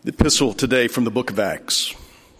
The epistle today from the book of Acts.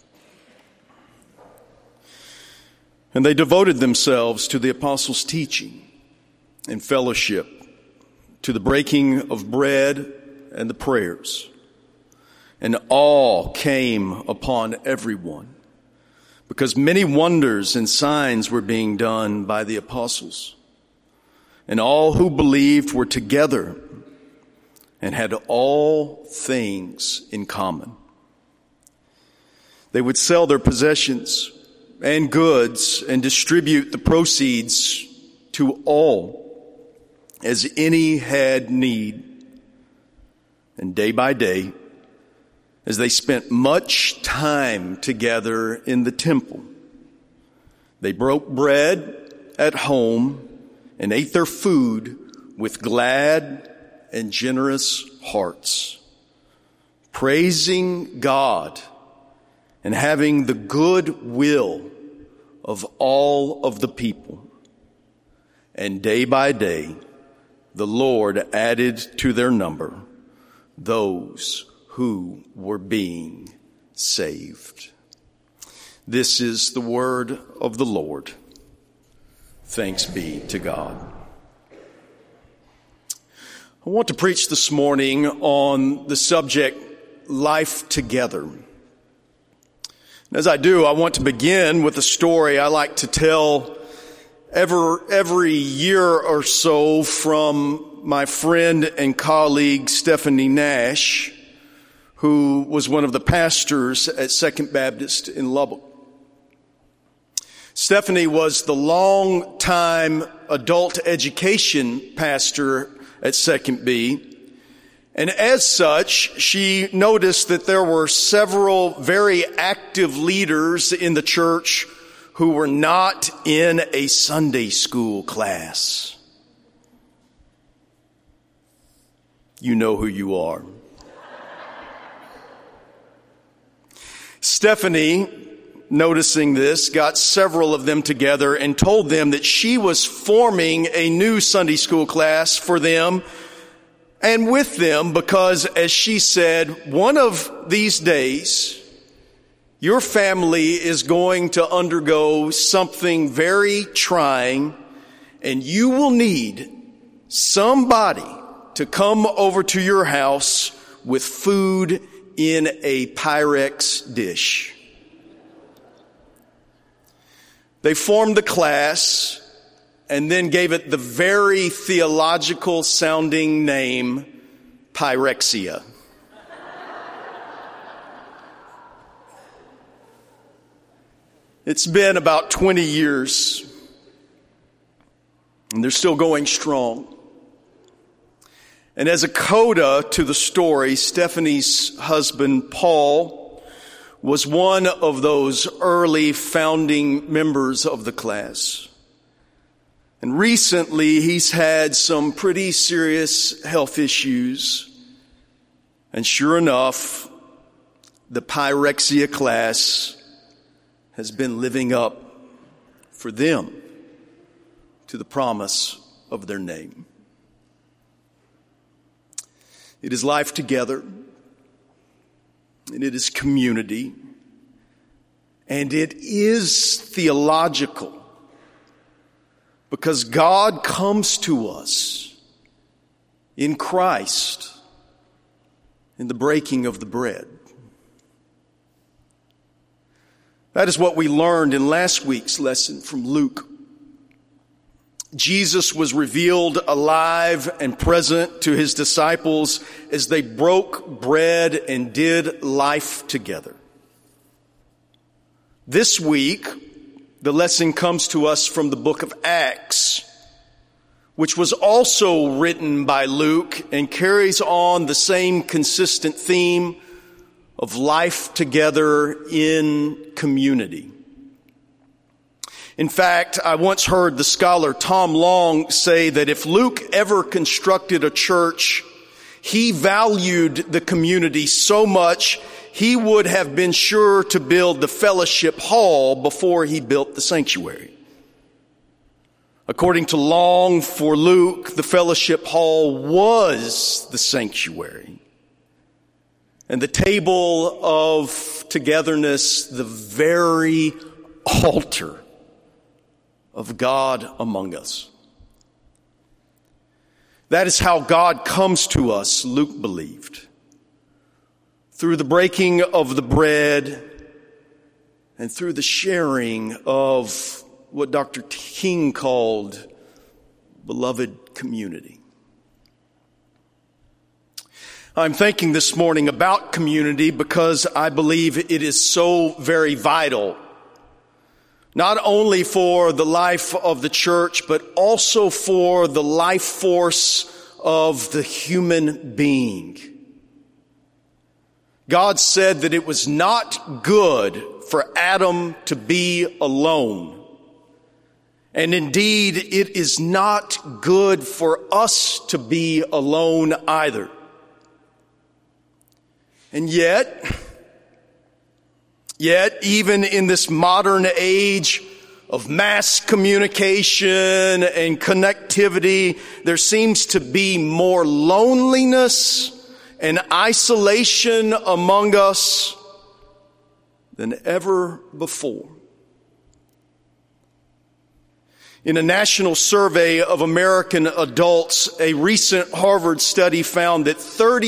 And they devoted themselves to the apostles' teaching and fellowship, to the breaking of bread and the prayers. And awe came upon everyone, because many wonders and signs were being done by the apostles. And all who believed were together and had all things in common. They would sell their possessions and goods and distribute the proceeds to all as any had need. And day by day, as they spent much time together in the temple, they broke bread at home and ate their food with glad and generous hearts, praising God and having the good will of all of the people. And day by day, the Lord added to their number those who were being saved. This is the word of the Lord. Thanks be to God. I want to preach this morning on the subject, life together. And as I do, I want to begin with a story I like to tell every year or so from my friend and colleague Stephanie Nash, who was one of the pastors at Second Baptist in Lubbock. Stephanie was the long-time adult education pastor at Second B. And as such, she noticed that there were several very active leaders in the church who were not in a Sunday school class. You know who you are. Stephanie, noticing this, got several of them together and told them that she was forming a new Sunday school class for them and with them because, as she said, one of these days, your family is going to undergo something very trying, and you will need somebody to come over to your house with food in a Pyrex dish. They formed the class and then gave it the very theological sounding name, Pyrexia. It's been about 20 years and they're still going strong. And as a coda to the story, Stephanie's husband, Paul, was one of those early founding members of the class. And recently, he's had some pretty serious health issues. And sure enough, the Pyrexia class has been living up for them to the promise of their name. It is life together, and it is community, and it is theological, because God comes to us in Christ in the breaking of the bread. That is what we learned in last week's lesson from Luke. Jesus was revealed alive and present to his disciples as they broke bread and did life together. This week, the lesson comes to us from the book of Acts, which was also written by Luke and carries on the same consistent theme of life together in community. In fact, I once heard the scholar Tom Long say that if Luke ever constructed a church, he valued the community so much he would have been sure to build the fellowship hall before he built the sanctuary. According to Long, for Luke, the fellowship hall was the sanctuary. and the table of togetherness, the very altar of God among us. That is how God comes to us, Luke believed, through the breaking of the bread and through the sharing of what Dr. King called beloved community. I'm thinking this morning about community because I believe it is so very vital, not only for the life of the church, but also for the life force of the human being. God said that it was not good for Adam to be alone. And indeed, it is not good for us to be alone either. And yet, even in this modern age of mass communication and connectivity, there seems to be more loneliness and isolation among us than ever before. In a national survey of American adults, a recent Harvard study found that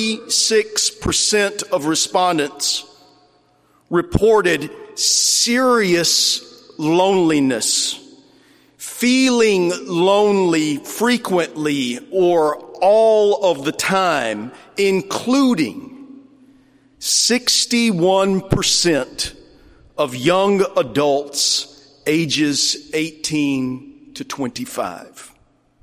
36% of respondents reported serious loneliness, feeling lonely frequently or all of the time, including 61% of young adults ages 18 to 25.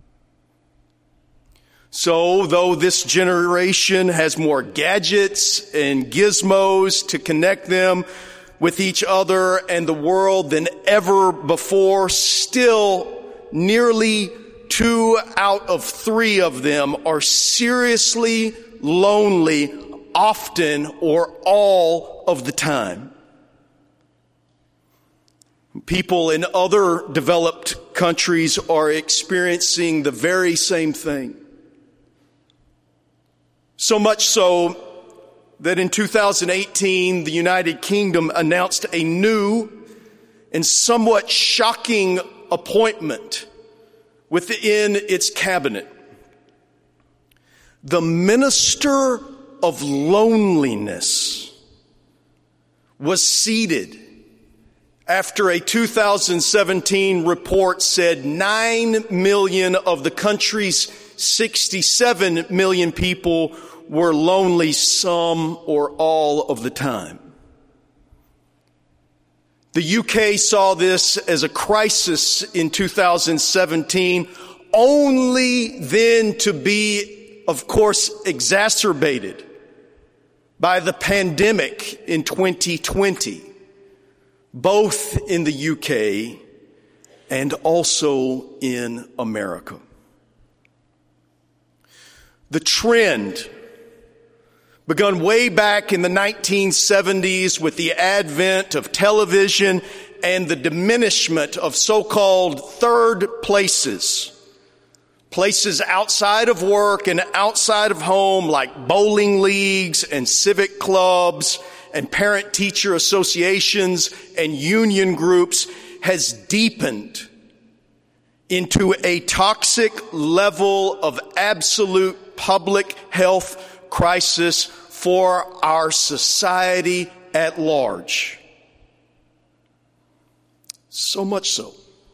So, though this generation has more gadgets and gizmos to connect them with each other and the world than ever before, still nearly 2 out of 3 of them are seriously lonely often or all of the time. People in other developed countries are experiencing the very same thing. So much so that in 2018, the United Kingdom announced a new and somewhat shocking appointment within its cabinet. The Minister of Loneliness was seated after a 2017 report said 9 million of the country's 67 million people were lonely some or all of the time. The UK saw this as a crisis in 2017, only then to be, of course, exacerbated by the pandemic in 2020. Both in the UK and also in America. The trend begun way back in the 1970s with the advent of television and the diminishment of so-called third places. Places outside of work and outside of home like bowling leagues and civic clubs and parent-teacher associations and union groups has deepened into a toxic level of absolute public health crisis for our society at large. So much so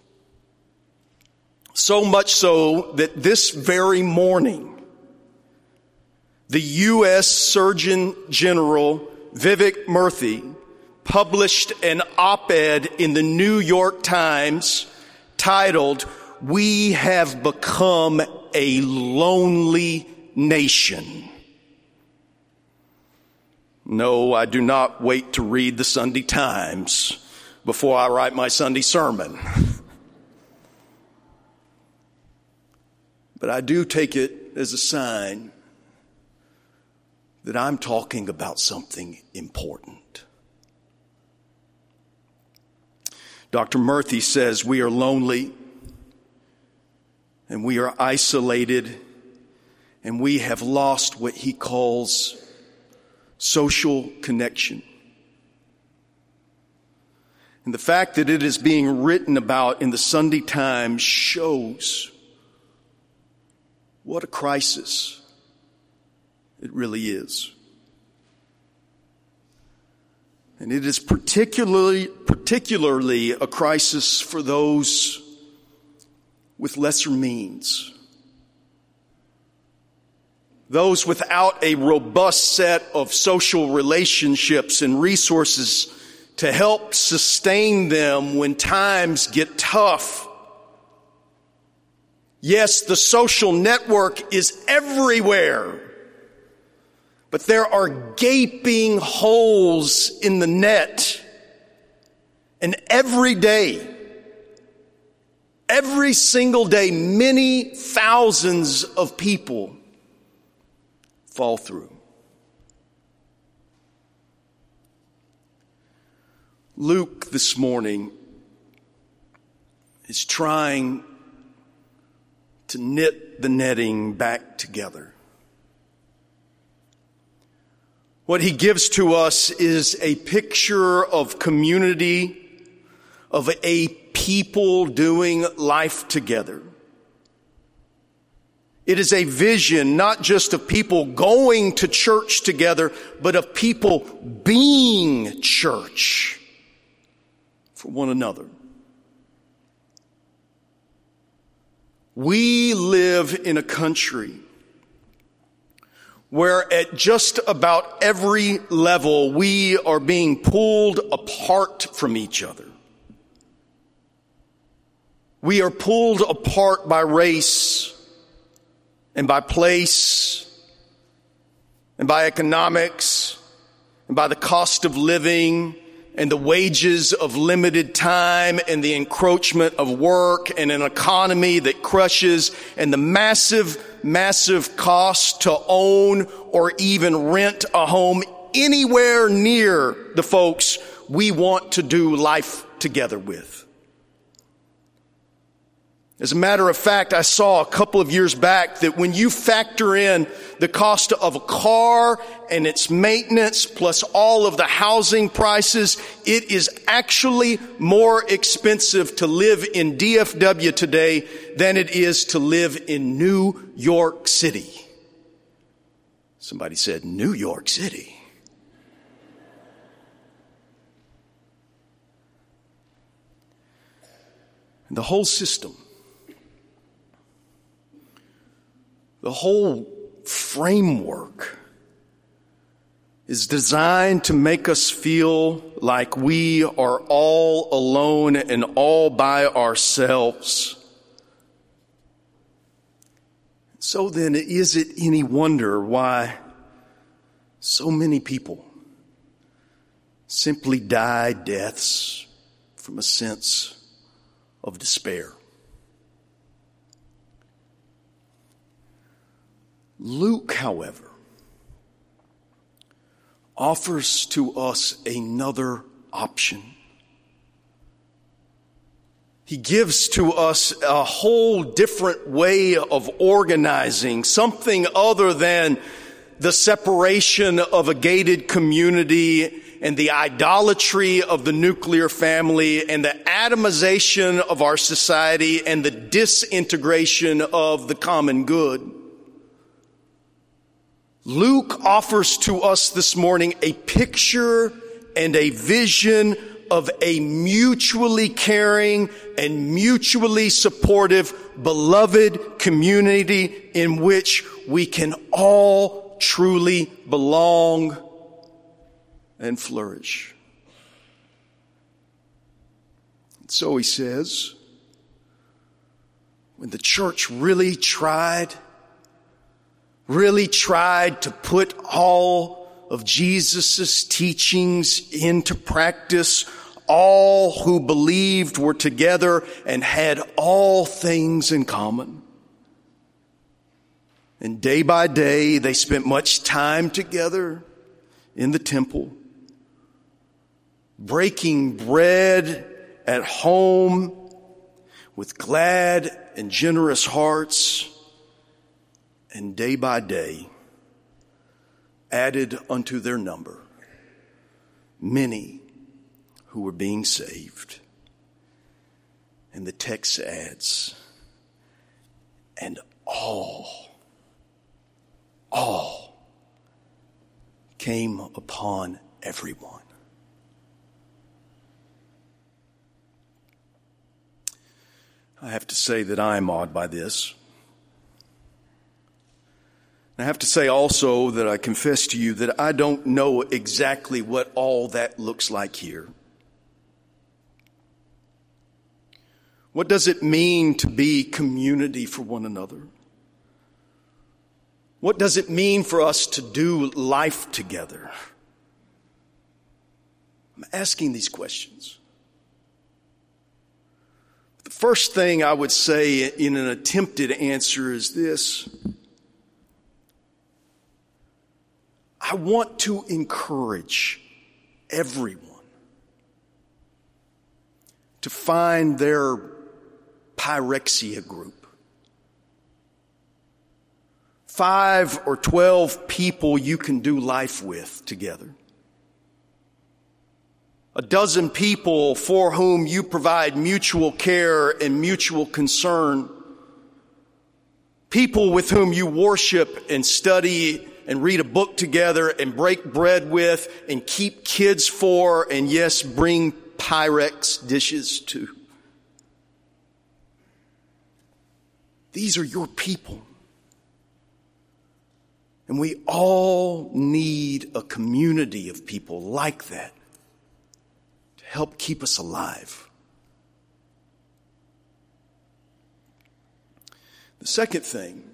that this very morning, the U.S. Surgeon General Vivek Murthy published an op-ed in the New York Times titled, "We have become a lonely nation." No, I do not wait to read the Sunday Times before I write my Sunday sermon. But I do take it as a sign that I'm talking about something important. Dr. Murthy says we are lonely and we are isolated and we have lost what he calls social connection. And the fact that it is being written about in the Sunday Times shows what a crisis it really is. And it is particularly a crisis for those with lesser means. Those without a robust set of social relationships and resources to help sustain them when times get tough. Yes, the social network is everywhere, but there are gaping holes in the net. And every day, every single day, many thousands of people fall through. Luke this morning is trying to knit the netting back together. What he gives to us is a picture of community, of a people doing life together. It is a vision not just of people going to church together, but of people being church for one another. We live in a country where at just about every level we are being pulled apart from each other. We are pulled apart by race and by place and by economics and by the cost of living and the wages of limited time and the encroachment of work and an economy that crushes and the massive cost to own or even rent a home anywhere near the folks we want to do life together with. As a matter of fact, I saw a couple of years back that when you factor in the cost of a car and its maintenance plus all of the housing prices, it is actually more expensive to live in DFW today than it is to live in New York City. Somebody said, New York City. And the whole system, the whole framework is designed to make us feel like we are all alone and all by ourselves. So then, is it any wonder why so many people simply die deaths from a sense of despair? Luke, however, offers to us another option. He gives to us a whole different way of organizing, something other than the separation of a gated community and the idolatry of the nuclear family and the atomization of our society and the disintegration of the common good. Luke offers to us this morning a picture and a vision of a mutually caring and mutually supportive, beloved community in which we can all truly belong and flourish. And so he says, when the church really tried to put all of Jesus' teachings into practice, all who believed were together and had all things in common. And day by day, they spent much time together in the temple, breaking bread at home with glad and generous hearts. And day by day, added unto their number many who were being saved. And the text adds, and all came upon everyone. I have to say that I am awed by this. I have to say also that I confess to you that I don't know exactly what all that looks like here. What does it mean to be community for one another? What does it mean for us to do life together? I'm asking these questions. The first thing I would say in an attempted answer is this. I want to encourage everyone to find their pyrexia group. 5 or 12 people you can do life with together. 12 people for whom you provide mutual care and mutual concern. People with whom you worship and study and read a book together and break bread with and keep kids for, and yes, bring Pyrex dishes to. These are your people. And we all need a community of people like that to help keep us alive. The second thing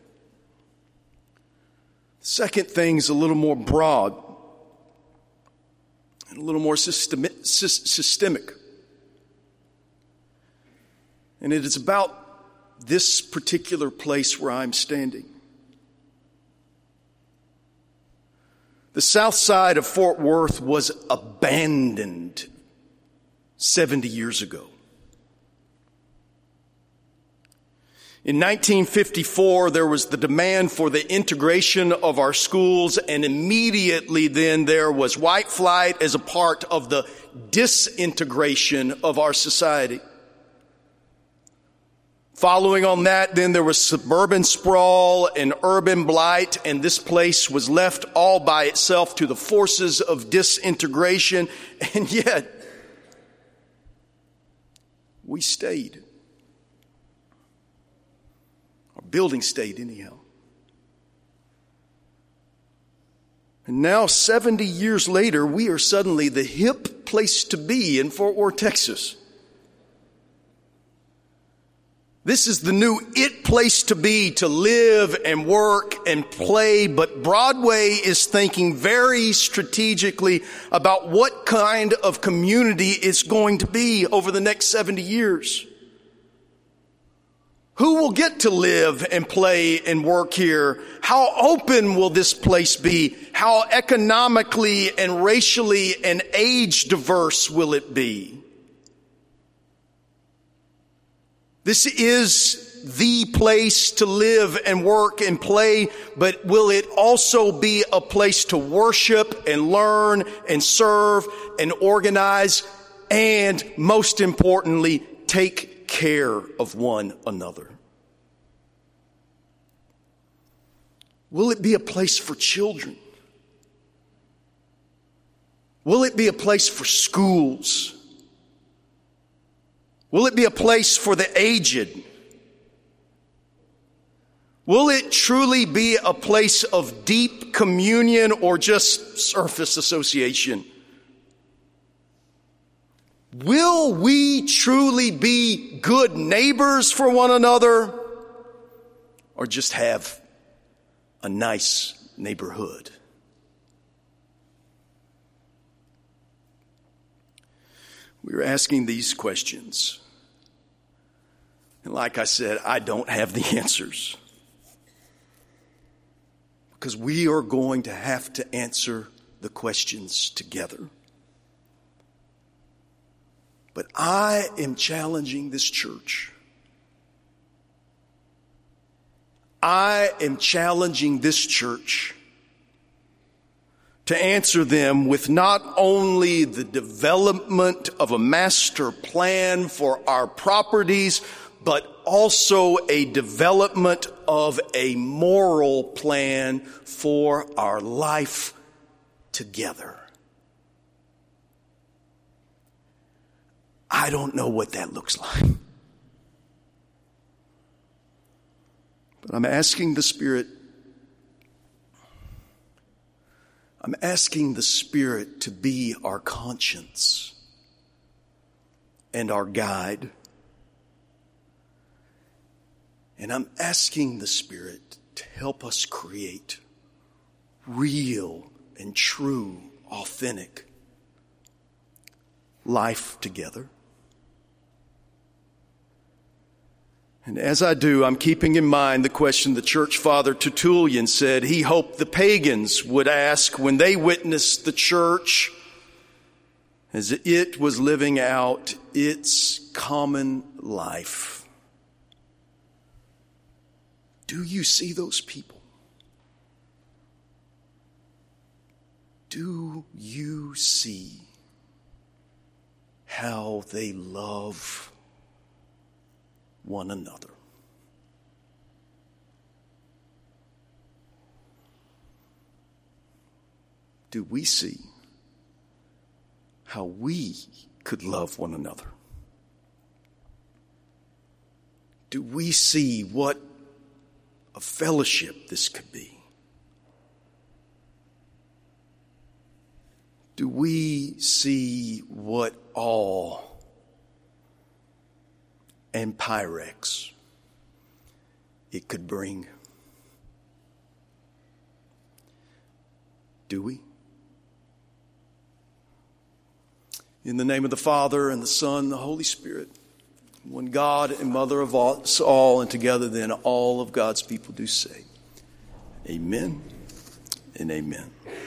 is a little more broad and a little more systemic. And it is about this particular place where I'm standing. The south side of Fort Worth was abandoned 70 years ago. In 1954, there was the demand for the integration of our schools, and immediately then there was white flight as a part of the disintegration of our society. Following on that, then there was suburban sprawl and urban blight, and this place was left all by itself to the forces of disintegration, and yet we stayed. Our building stayed anyhow. And now, 70 years later, we are suddenly the hip place to be in Fort Worth, Texas. This is the new it place to be, to live and work and play, but Broadway is thinking very strategically about what kind of community it's going to be over the next 70 years. Who will get to live and play and work here? How open will this place be? How economically and racially and age diverse will it be? This is the place to live and work and play, but will it also be a place to worship and learn and serve and organize and, most importantly, take care of one another? Will it be a place for children? Will it be a place for schools? Will it be a place for the aged? Will it truly be a place of deep communion or just surface association? Will we truly be good neighbors for one another or just have a nice neighborhood? We're asking these questions. And like I said, I don't have the answers. Because we are going to have to answer the questions together. But I am challenging this church. I am challenging this church to answer them with not only the development of a master plan for our properties, but also a development of a moral plan for our life together. I don't know what that looks like. But I'm asking the Spirit to be our conscience and our guide. And I'm asking the Spirit to help us create real and true, authentic life together. And as I do, I'm keeping in mind the question the church father Tertullian said he hoped the pagans would ask when they witnessed the church as it was living out its common life. Do you see those people? Do you see how they love one another? Do we see how we could love one another? Do we see what a fellowship this could be? Do we see what awe and Pyrex it could bring? Do we? In the name of the Father and the Son and the Holy Spirit, one God and Mother of us all, and together then all of God's people do say, Amen and amen.